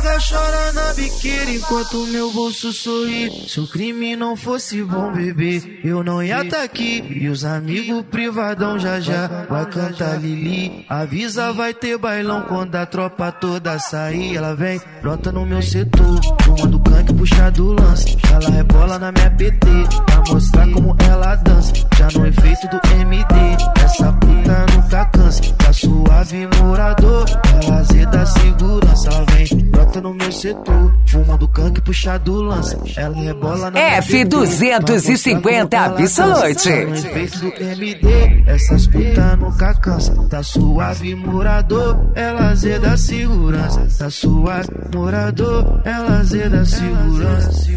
cada chora na biqueira enquanto meu bolso sorri. Se o crime não fosse bom, bebê, eu não ia tá aqui. E os amigos privadão já vai cantar Lili. Avisa, vai ter bailão quando a tropa toda sair. Ela vem, brota no meu setor, fumando canque, puxa do lance. Ela rebola na minha PT, pra mostrar como ela dança. Já no efeito do MD, essa puta nunca cansa. Tá suave, morador, ela azeda segurança. Ela vem, brota no meu setor, fumando canque, puxa do lance. Ela rebola na minha F250 Absolute. No efeito do MD, essas puta nunca cansa. Tá suave, morador, ela azeda segurança. Tá suave, morador, ela azeda segurança.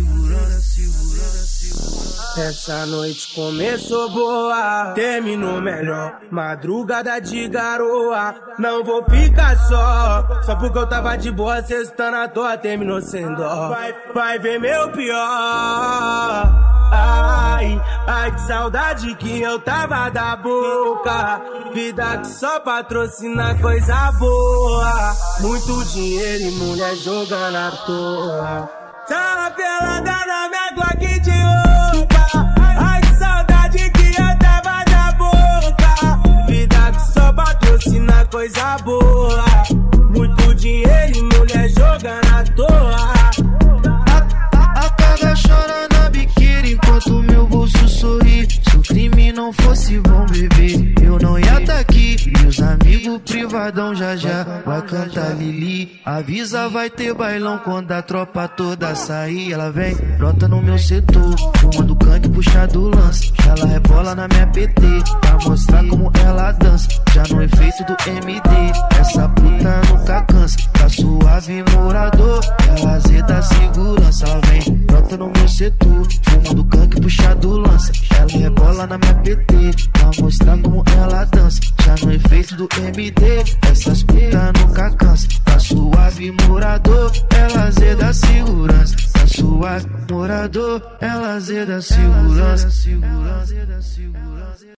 Essa noite começou boa, terminou melhor. Madrugada de garoa, não vou ficar só porque eu tava de boa, sextando à toa, terminou sem dó. Vai ver meu pior. Ai, que saudade que eu tava da boca. Vida que só patrocina coisa boa. Muito dinheiro e mulher jogando à toa. Tava pelada na minha Glock de roupa. Ai, que saudade que eu tava da boca. Vida que só patrocina coisa boa. Muito dinheiro e mulher jogando à toa. A cada chora na biqueira enquanto meu bolso sorri. Se o crime não fosse bom, bebê, eu não ia tá aqui. E os amigos privadão já vai cantar Lili. Avisa, vai ter bailão quando a tropa toda sair. Ela vem, brota no meu setor, fumando canque, puxa do lance. Ela rebola na minha PT, pra mostrar como ela dança. Já no efeito do MD, essa puta nunca cansa. Tá suave, morador, ela azeda segurança. Ela vem, brota no meu setor, fumando canque, puxa do lance. Ela rebola na minha PT, pra mostrar como ela dança. Já no efeito do MD, essas puta nunca cansa. Tá suave, morador, ela azeda segurança. Tá suave, morador, ela azeda segurança.